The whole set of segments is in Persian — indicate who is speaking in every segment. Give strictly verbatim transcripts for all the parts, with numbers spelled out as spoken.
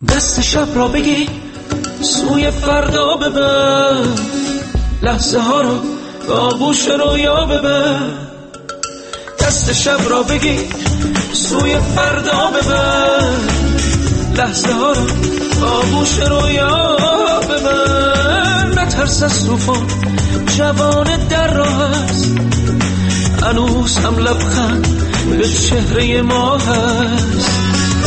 Speaker 1: دست شب را بگی سوی فردا ببر، لحظه ها رو با آغوش رویا ببر. دست شب را بگی سوی فردا ببر، لحظه ها رو با آغوش رویا ببر. نترس از طوفان، جوان در راه است، هنوز هم لبخند به چهره ما هست.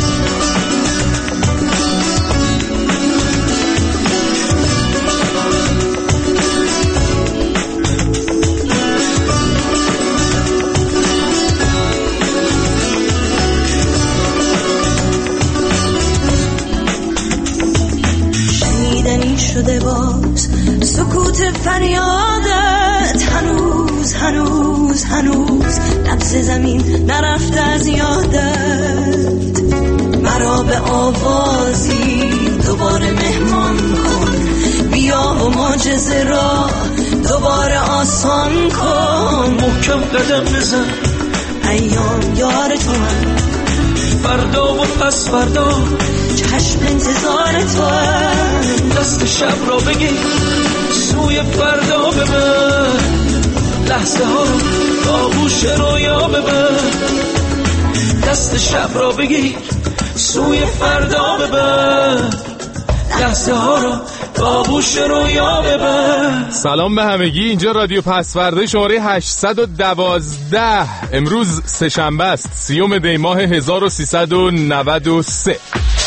Speaker 2: شده باز سکوت فریادت، هنوز هنوز هنوز نبض زمین نرفته از یادت. مرا به آوازی دوباره مهمان کن، بیا و معجزه را دوباره آسان کن.
Speaker 1: محکم قدم بزن،
Speaker 2: ایام یار تو من،
Speaker 1: فردا و پس فردا
Speaker 2: چشم انتظار تو هم.
Speaker 1: دست شب را بگی سوی فردا ببر، لحظه ها رو با آغوش رویا ببر. دست شب را بگی سوی فردا ببر، لحظه ها رو با آغوش رویا ببر.
Speaker 3: سلام به همگی، اینجا رادیو پسورده شماره هشتصد و دوازده. امروز سه‌شنبه است، سیوم دی ماه هزار و سیصد و نود و سه.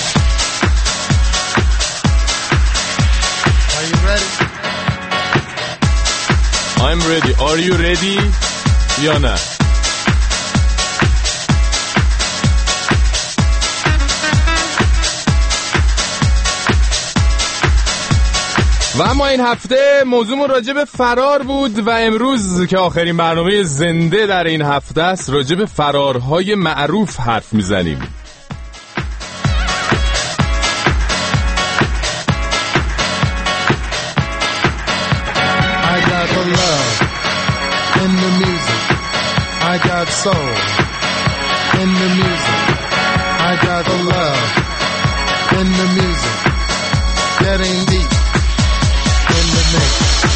Speaker 3: I'm ready. Are you ready? یا نه؟ و اما این هفته موضوعمون راجع به فرار بود و امروز که آخرین برنامه زنده در این هفته است راجع به فرارهای معروف حرف میزنیم.
Speaker 4: In the music, I got soul. In the music, I got the love. In the music, getting deep in the mix.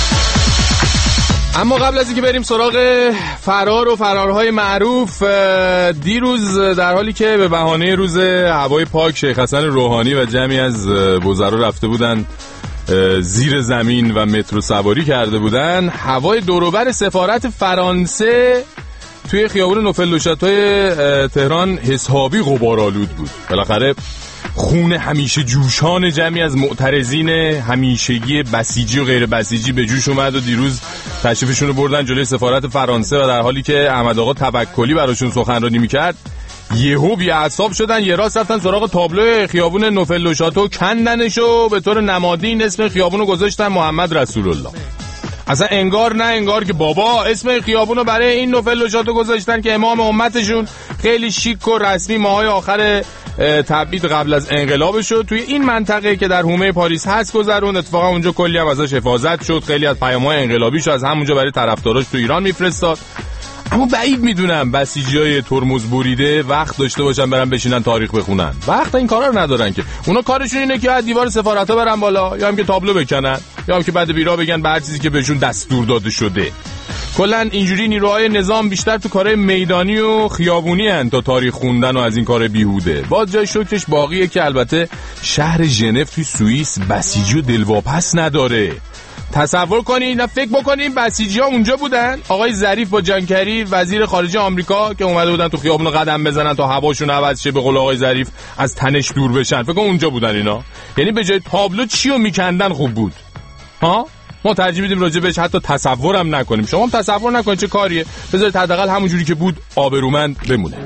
Speaker 3: اما قبل از اینکه بریم سراغ فرار و فرارهای معروف، دیروز در حالی که به بهانه روز هوای پاک شیخ حسن روحانی و جمعی از وزرا رفته بودن زیر زمین و مترو سواری کرده بودن، هوای دوروبر سفارت فرانسه توی خیابون نوفل دوشاتای تهران حسابی غبارآلود بود. بالاخره خون همیشه جوشان جمعی از معترضین همیشگی بسیجی و غیر بسیجی به جوش اومد و دیروز تشریفشون رو بردن جلوی سفارت فرانسه و در حالی که احمد آقا توکلی براشون سخنرانی میکرد یهو بی‌اعصاب شدن، یه راست رفتن سراغ تابلو خیابون نوفل دوشاتو کندنش و به طور نمادین اسم خیابونو گذاشتن محمد رسول الله. اصلا انگار نه انگار که بابا اسم خیابونو برای این نوفل دوشاتو گذاشتن که امام امتشون خیلی شیک و رسمی ماهای آخر تبعید قبل از انقلابش شد توی این منطقه که در حومه پاریس هست گذرون. اتفاقا اونجا کلی هم ازش حفاظت شد، خیلی از پیام‌های انقلابیشو از همونجا برای طرفداراش تو ایران میفرستاد. اما بعید میدونم بسیجیای ترمز بریده وقت داشته باشن برن بشینن تاریخ بخونن. وقت این کارا رو ندارن که. اونا کارشون اینه که از دیوار سفارت‌ها برن بالا، یا هم که تابلو بکنن، یا هم که بعد بیرا بگن به هر چیزی که بهشون دستور داده شده. کلا اینجوری نیروهای نظام بیشتر تو کارهای میدانی و خیابونی ان تا تاریخ خوندن و از این کار بیهوده. باز جای شکرش باقیه که البته شهر ژنو توی سوئیس بسیجی و دلواپس نداره. تصور کنین، نه فکر بکنین بسیجی ها اونجا بودن. آقای ظریف با جانکری وزیر خارجه آمریکا که اومده بودن تو خیابون قدم بزنن تا هواشون عوض شه، به قول آقای ظریف از تنش دور بشن. فکر کن اونجا بودن اینا. یعنی به جای تابلو چیو میکندن خوب بود. ها؟ ما ترجیح میدیم راجع بهش حتی تصورم نکنیم. شما هم تصور نکنید چه کاریه. بذارید حداقل همون جوری که بود آبرومند بمونه.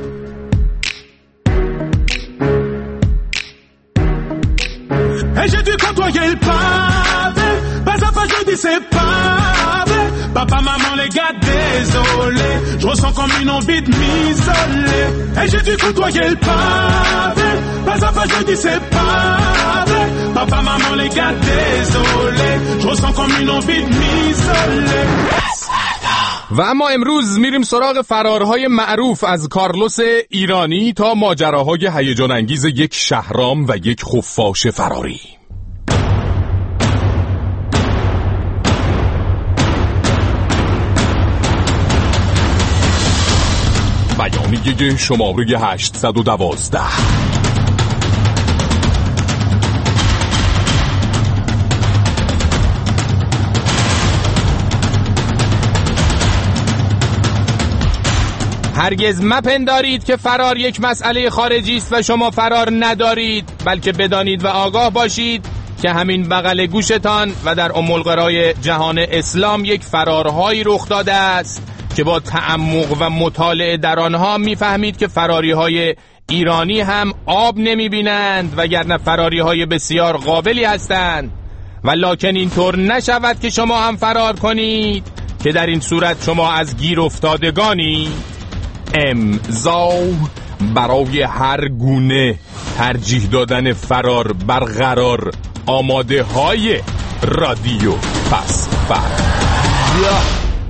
Speaker 5: Et j'ai dû côtoyer le pavé, pas à pas je dis c'est pavé. Papa, maman, les gars, désolé, je ressens comme une envie de m'isoler. Et j'ai dû côtoyer le pavé, pas à pas je dis c'est pavé. Papa, maman, les gars, désolé, je ressens comme une envie de m'isoler.
Speaker 3: و اما امروز میریم سراغ فرارهای معروف از کارلوس ایرانی تا ماجراهای هیجان انگیز یک شهرام و یک خفاش فراری. بیانیه شماره هشتصد و دوازده. هرگز مپندارید که فرار یک مسئله خارجی است و شما فرار ندارید، بلکه بدانید و آگاه باشید که همین بغل گوشتان و در ام القرای جهان اسلام یک فرارهایی رخ داده است که با تعمق و مطالعه در آنها میفهمید که فراری‌های ایرانی هم آب نمی‌بینند وگرنه فراری‌های بسیار قابلی هستند، ولکن اینطور نشود که شما هم فرار کنید که در این صورت شما از گیر افتادگانید. امضا برای هر گونه ترجیح دادن فرار برقرار آماده های رادیو پس فردا.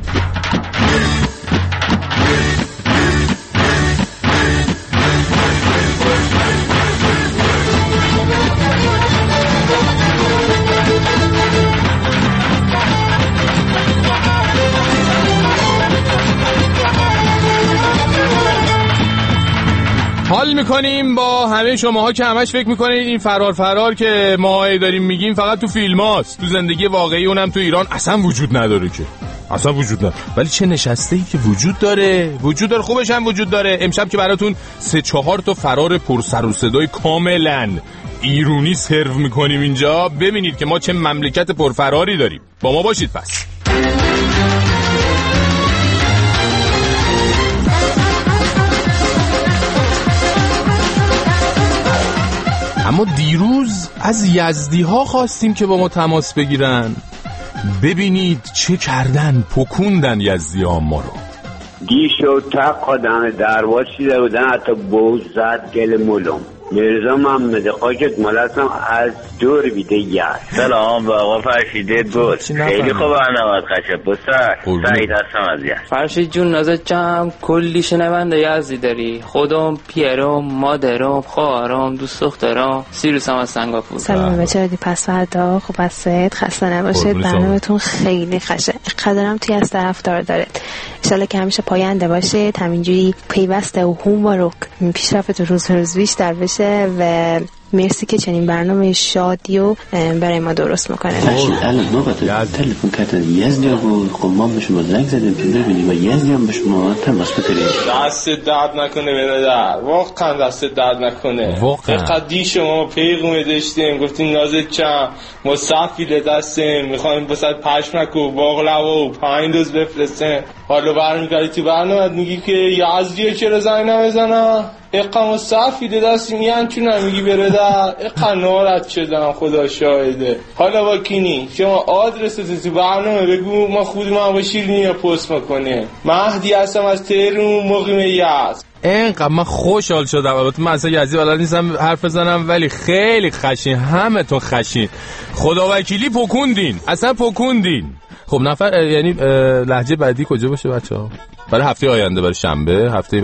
Speaker 3: حال میکنیم با همه شماها که همش فکر میکنید این فرار فرار که ما داریم میگیم فقط تو فیلم هاست، تو زندگی واقعی اونم تو ایران اصلا وجود نداره که اصلا وجود نداره، ولی چه نشسته ای که وجود داره وجود داره خوبش هم وجود داره. امشب که براتون سه چهار تا فرار پر سر و صدای کاملا ایرانی سرو میکنیم اینجا، ببینید که ما چه مملکت پرفراری داریم. با ما باشید پس. اما دیروز از یزدی ها خواستیم که با ما تماس بگیرن. ببینید چه کردن، پکوندن یزدی ها ما رو.
Speaker 6: دی شد تق آدم درواسی دارودن حتی بوز زد گل مولم مرزا محمد خاکت ملتم از دور بیده یز.
Speaker 7: سلام با آقا فرشیده بود، خیلی خوب برنامه‌ات خشه بسر سعید هستم از یز.
Speaker 8: فرشید جون نازت جمع کلی شنونده یزدی داری، خودم پیرم مادرم خواهرم دوست دخترم سیروس هم از سنگاپور.
Speaker 9: سلام بچه رادیو پس فردا، خوب هستید؟ خسته نباشید، برنامه‌تون خیلی خشه، قدرم توی از طرفدار داره، انشالله که همیشه پاینده باشید، همینجوری پیوسته و هومارو پیشرفت روز روز بیشتر بشه و مرسی که چنین برنامه شادی و برای ما درست میکنه.
Speaker 10: الان نوبت تلفن کردن یزدی بود، خب ما به شما زنگ زدیم که ببینیم و یزدی هم به شما تماس بگیریم.
Speaker 11: دست درد نکنه برادر، واقعا دست درد نکنه. واقعا دی شما پیغام داشتیم گفتین نازت چم ما صفیل دستیم میخوایم واسه پشمک و باقلوا و پنج روز بفرستیم، حالا برمیگردی تو برنامه میگی که یزدی چرا زنگ نمیزنه؟ اقام صفیل دستیم یعنی چون نمیگی برادر؟ اقام نارد شدم خدا شاهده. حالا با کینی شما آدرس تو برنامه بگو ما خود ما با شیرینی پست میکنیم. مهدی هستم از تهران مقیم یزد.
Speaker 3: اینقدر من خوشحال شدم. البته من اصلا یزدی بلد نیستم حرف بزنم ولی خیلی خشین، همه تو خشین، خدا وکیلی پکوندین، اصلا پکوندین. خب نفر یعنی لهجه بعدی کجا باشه بچه‌ها؟ برای هفته آینده، برای شنبه هفته ب...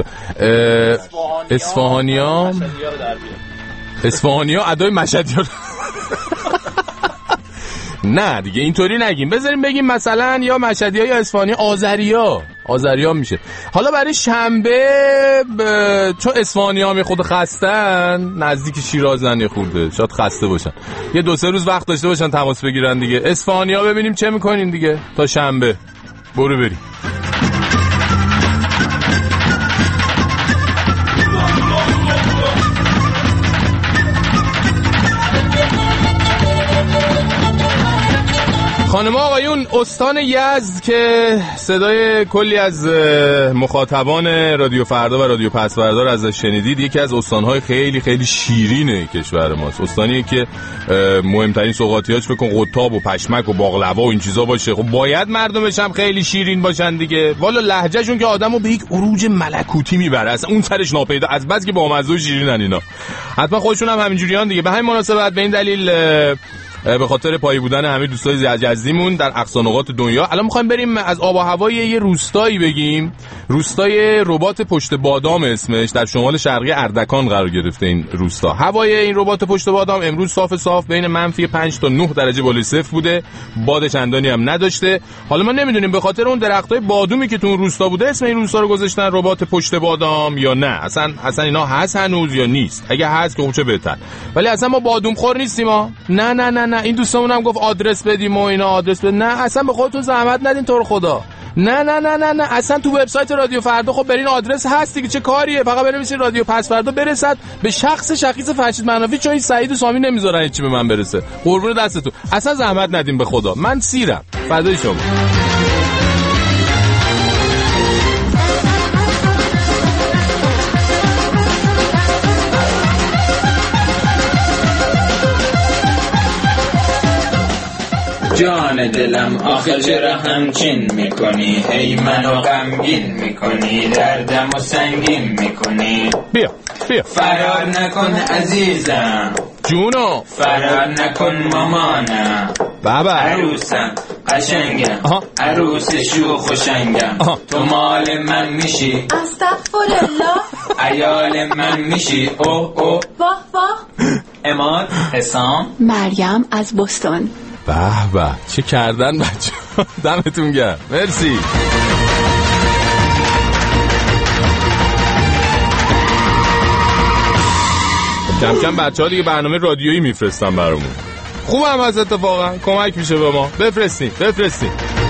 Speaker 3: اصفهانیا اصفهانیا ادای مشهدیا. نه دیگه اینطوری نگیم، بذاریم بگیم مثلا یا مشهدیا یا اصفهانیا، آذریا آذریا میشه. حالا برای شنبه ب... چون اصفهانیا هم خود خستن، نزدیک شیرازن یه خورده شاید خسته باشن، یه دو سه روز وقت داشته باشن تماس بگیرن دیگه. اصفهانیا ببینیم چه میکنین دیگه تا شنبه. برو بریم. خانم آقایون، استان یزد که صدای کلی از مخاطبان رادیو فردا و رادیو پس فردا رو ازش شنیدید، یکی از استانهای خیلی خیلی شیرین کشور ماست. استانیه که مهمترین سوغاتیاش فکر کن قطاب و پشمک و باقلوا و این چیزا باشه. خب باید مردمش هم خیلی شیرین باشن دیگه. والا لهجهشون که آدمو به یک عروج ملکوتی میبره، اصلا اون سرش ناپیدا، از بس که با مزه و شیرینن اینا. حتما خودشون هم همینجوریان دیگه. به همین مناسبت به این دلیل به خاطر پایی بودن همه دوستای عزیزمون در اقصا نقاط دنیا. الان می‌خوایم بریم از آب و هوای یه روستایی بگیم، روستای رباط پشت بادام اسمش، در شمال شرقی اردکان قرار گرفته این روستا. هوای این رباط پشت بادام امروز صاف صاف بین منفی پنج تا نه درجه بالای صفر بوده، باد چندانی هم نداشته. حالا ما نمیدونیم به خاطر اون درختای بادومی که تو اون روستا بوده اسم این روستا رو گذاشتن رباط پشت بادام یا نه، اصلا اصلا اینا هست هنوز یا نیست. اگه هست که چه بهتر، ولی اصلا ما بادوم خور نیستیم ما. نه نه نه نه این دوستمون هم گفت آدرس بدیم و اینا آدرس بد. نه اصلا به خودتون زحمت ندین تو رو خدا. نه نه نه نه نه اصلا تو وبسایت رادیو فردا خب برین آدرس هست دیگه، چه کاریه؟ فقط بنویسین رادیو پس فردا برسد به شخص شخیص فرشید منافی، چون این سعید و سامی نمیذارن چی به من برسه. قربون دستتون، اصلا زحمت ندین به خدا، من سیرم. فدای شما.
Speaker 12: جان دلم آخر چرا همچین میکنی، هی منو غمگین میکنی، دردم و سنگین میکنی.
Speaker 3: بیا بیا
Speaker 12: فرار نکن عزیزم
Speaker 3: جونو،
Speaker 12: فرار نکن مامانم،
Speaker 3: بابا
Speaker 12: عروسم قشنگم، عروس شوخ و شنگم. تو مال من میشی،
Speaker 13: استغفرالله،
Speaker 12: عیال من میشی. او او
Speaker 13: واه واه.
Speaker 12: اماد حسام
Speaker 13: مریم از بوستون.
Speaker 3: به به چه کردن بچه، دمتون گرم، مرسی. کم کم بچه ها دیگه برنامه رادیویی میفرستن برامون. خوب هم از اتفاقا کمک میشه به ما. بفرستین بفرستین.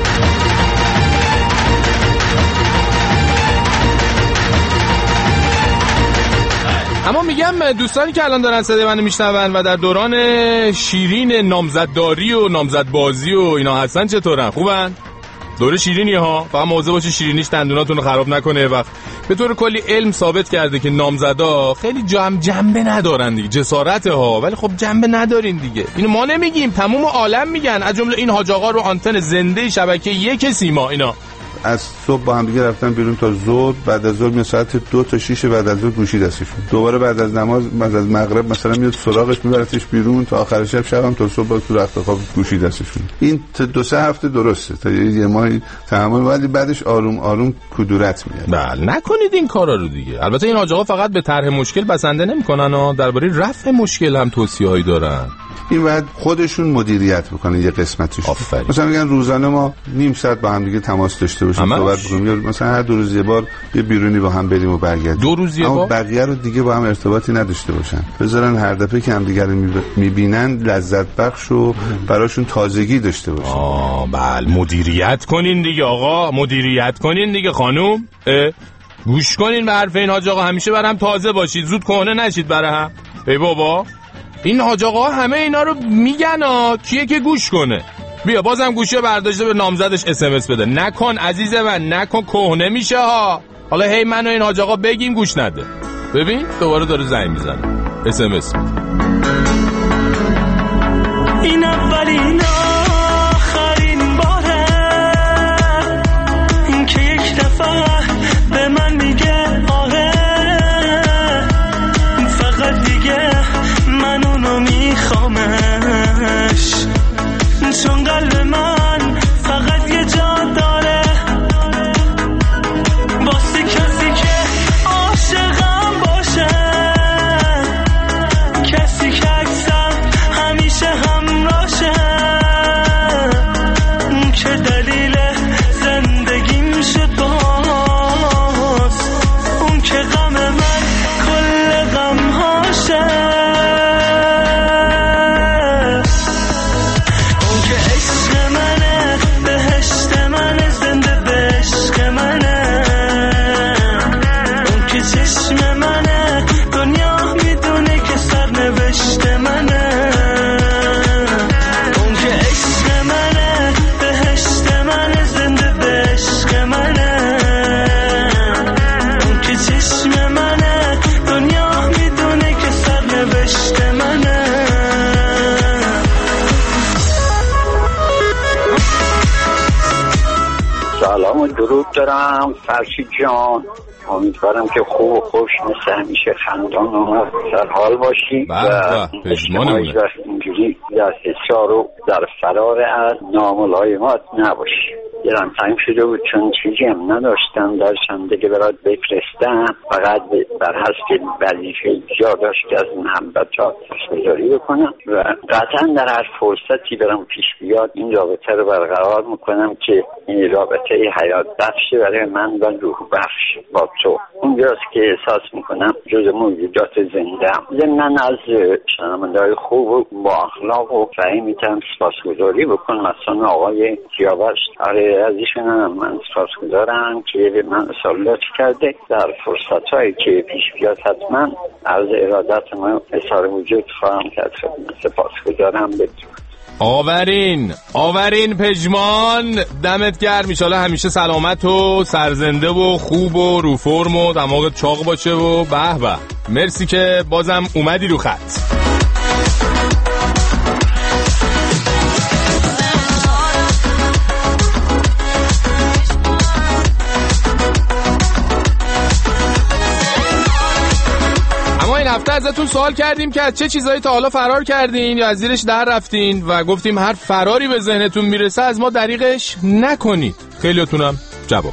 Speaker 3: اما میگم دوستانی که الان دارن صدای منو میشنون و در دوران شیرین نامزدداری و نامزدبازی و اینا هستن چطورن؟ خوبن؟ دوره شیرینی ها، فقط مواظب باشید شیرینیش دندوناتون رو خراب نکنه. وقت به طور کلی علم ثابت کرده که نامزدا خیلی جنب جنبه ندارن دیگه، جسارت ها، ولی خب جنبه ندارین دیگه. اینو ما نمیگیم، تمام عالم میگن، از جمله این حاج آقا رو آنتن زنده شبکه یک سیما. اینا
Speaker 14: از صبح با هم دیگه رفتن بیرون تا ظهر، بعد از ظهر میاد ساعت دو تا شیش بعد از ظهر گوشی دستشون، دوباره بعد از نماز بعد از مغرب مثلا میاد سراغش میبرتش بیرون تا آخر شب، شبم تا صبح تو رخت خواب گوشی دستشون. این تا دو سه هفته درسته، تا یه ماهی تمام، ولی بعدش آروم آروم کدورت میاد.
Speaker 3: بله نکنید این کارا رو دیگه. البته این حاج آقا فقط به طرح مشکل بسنده نمیکنن ها، درباره رفع مشکل هم توصیه‌ای دارن.
Speaker 14: این بعد خودشون مدیریت بکنن یه قسمتش.
Speaker 3: آفرین.
Speaker 14: مثلا میگن روزانه ما نیم ساعت با هم دیگه تماس داشته باشیم، صحبت بکنیم، یا مثلا هر دو روز یه بار یه بیرونی با هم بریم و برگردیم.
Speaker 3: دو روز یه بار
Speaker 14: بقیه رو دیگه با هم ارتباطی نداشته باشن، بذارن هر دفعه که هم دیگه رو میبینن لذت بخش و براشون تازگی داشته باشه.
Speaker 3: آه بله، مدیریت کنین دیگه آقا، مدیریت کنین دیگه خانوم. گوش کنین به حرف این حاج آقا، همیشه برام تازه باشید، زود کهنه نشید برای هم. ای بابا این حاج آقا همه اینا رو میگن ها، کیه که گوش کنه؟ بیا بازم گوشی برداشته به نامزدش اس ام اس بده. نکن عزیز من، نکن، کهنه میشه ها. حالا هی من و این حاج آقا بگیم گوش نده. ببین دوباره داره زنگ میزنه، اس ام اس.
Speaker 2: این اولین آخرین باره این که یک دفعه به من میگه آره، فقط دیگه من اونو میخوامش، چون قلب من فقط یه جا داره واسه کسی که عاشقم باشه، کسی که اکثر همیشه همراشه، که دلیل زندگیم شد باز، اون که غم من کل غم هاشه،
Speaker 6: درود دارم فرشید جان، امیدوارم که خوب و خوش مثل همیشه خندان و سرحال باشی و اجتماعی وقت اینجور اینجوری در اصرار و در فرار از ناملایمات نباشی. دلم تنگ شده بود چون چیزی هم نداشتم داشتم دیگه برات بفرستم، فقط بر حسب وظیفه جا داشت که از محبت ها تشکری بکنم و قطعا در هر فرصتی برم پیش بیاد این رابطه رو برقرار میکنم که این رابطه حیات بخشه برای من و روح بخش با تو. اونجاست که احساس میکنم جز موجودات زنده هم. ضمن از شنونده‌های خوب و با اخلاق و فهمیتم سپاسگزاری بکنم مثلا آقای سیاوش. آره از ایشون هم من سپاسگزارم که به من اصالت کرده. در فرصتهایی که پیش بیاد حتما عرض ارادت من اظهار وجود خواهم کرد. سپاسگزارم. بدرود.
Speaker 3: آورین آورین پژمان، دمت گرم. ایشالا همیشه سلامت و سرزنده و خوب و رو فرم و دماغت چاق باشه و به به. مرسی که بازم اومدی رو خط. این هفته ازتون سوال کردیم که از چه چیزایی تا حالا فرار کردین یا از زیرش در رفتین و گفتیم هر فراری به ذهنتون میرسه از ما دریغش نکنید. خیلیاتونم جواب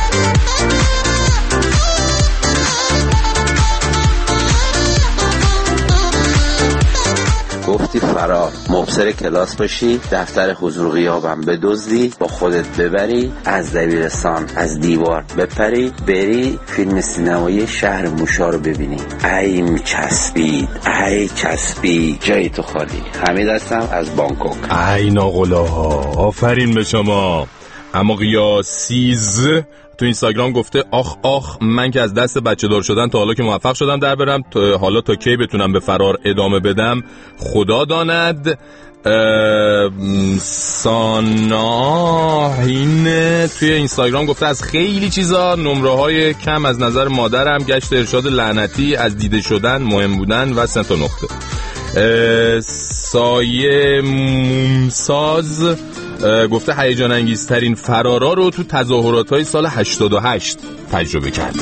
Speaker 15: گفتی فرار، مبصر کلاس باشی، دفتر حضور غیابم بدزدی، با خودت ببری، از دبیرستان از دیوار بپری، بری فیلم سینمایی شهر موشا رو ببینی. ای میچسبید، ای چسبید، جای تو خالی. حمید هستم از بانکوک.
Speaker 3: ای ناقلاها، آفرین به شما. اما قیاسیز تو اینستاگرام گفته آخ آخ من که از دست بچه دار شدن تا حالا که موفق شدم در برم، تا حالا تا کی بتونم به فرار ادامه بدم خدا داند. ساناهین توی اینستاگرام گفته از خیلی چیزا، نمره های کم از نظر مادرم، گشت ارشاد لعنتی، از دیده شدن، مهم بودن و سه تا نقطه. سایه مومساز گفته هیجان انگیزترین فرارا رو تو تظاهرات‌های سال هشتاد و هشت تجربه کرد.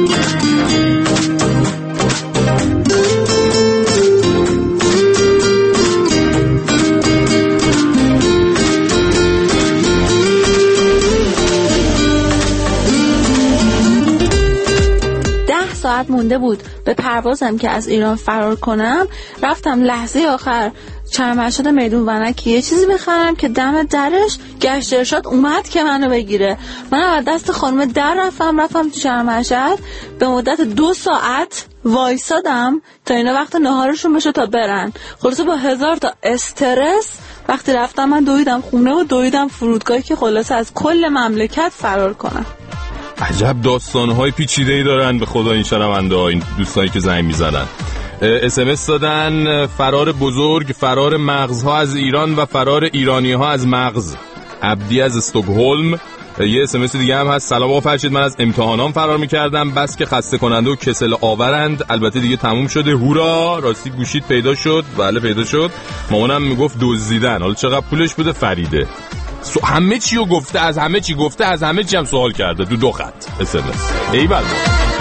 Speaker 16: ده ساعت مونده بود به پروازم که از ایران فرار کنم. رفتم لحظه آخر چرم ارشاد میدون ونکی یه چیزی بخرم که دم درش گشت ارشاد اومد که منو بگیره. من از دست خانم در رفتم رفتم تو چرم ارشاد به مدت دو ساعت وایسادم تا اینا وقت نهارشون بشه تا برن. خلاصه با هزار تا استرس وقتی رفتم من دویدم خونه و دویدم فرودگاهی که خلاصه از کل مملکت فرار کنم.
Speaker 3: عجب داستان‌های پیچیده‌ای دارن به خدا این شنونده‌ها، این دوستانی که زنگ می‌زنن. اس ام اس دادن فرار بزرگ، فرار مغزها از ایران و فرار ایرانی‌ها از مغز. عبدی از استکهلم. یه اس ام اس دیگه هم هست. سلام آقا فرشید، من از امتحانام فرار می‌کردم، بس که خسته کننده و کسل آورند. البته دیگه تموم شده. هورا، راستی گوشید پیدا شد. بله پیدا شد. مامانم میگفت دزدیدن. حالا چقدر پولش بوده؟ فریده. سو همه چی رو گفته، از همه چی گفته، از همه چی هم سوال کرده. دو دو خط اس ام اس. ای بابا.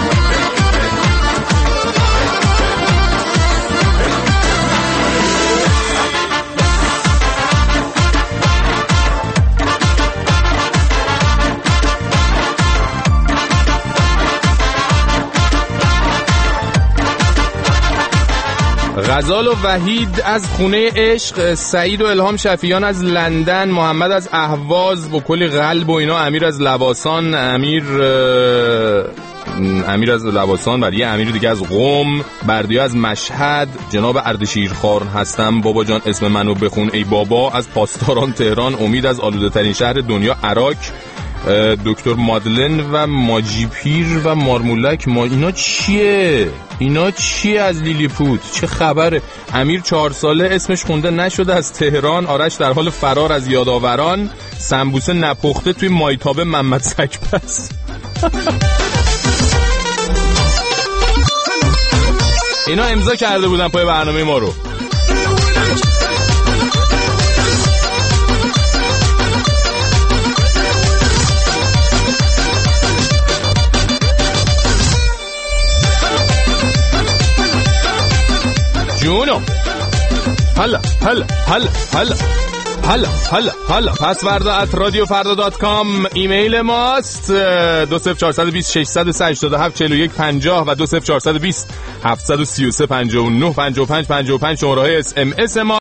Speaker 3: غزال و وحید از خونه عشق، سعید و الهام شفیان از لندن، محمد از اهواز با کلی قلب و اینا، امیر از لواسان، امیر امیر از لواسان و یه امیر دیگه از قم، بردیا از مشهد، جناب اردشیرخوارن هستم بابا جان اسم منو بخون ای بابا، از پاسداران تهران، امید از آلوده ترین شهر دنیا عراق، دکتر مادلن و ماجیپیر و مارمولک. ما اینا چیه؟ اینا چیه از لیلیپوت؟ چه خبره؟ امیر چهار ساله اسمش خونده نشده از تهران، آرش در حال فرار از یادآوران، سمبوسه نپخته توی مایتابه محمد سگپس. اینا امضا کرده بودن پای برنامه ما رو. جونو حالا حالا حالا حالا حالا حالا حالا پس فردا ات رادیو فردا دات کام ایمیل ماست. دو صفر چهارصد و بیست ششصد و هشتاد و هفت چهل و یک پنجاه و دو صفر چهارصد و بیست هفتصد و سی و سه پنجاه و نه پنجاه و پنج پنجاه و پنج شماره های اس ام اس ما.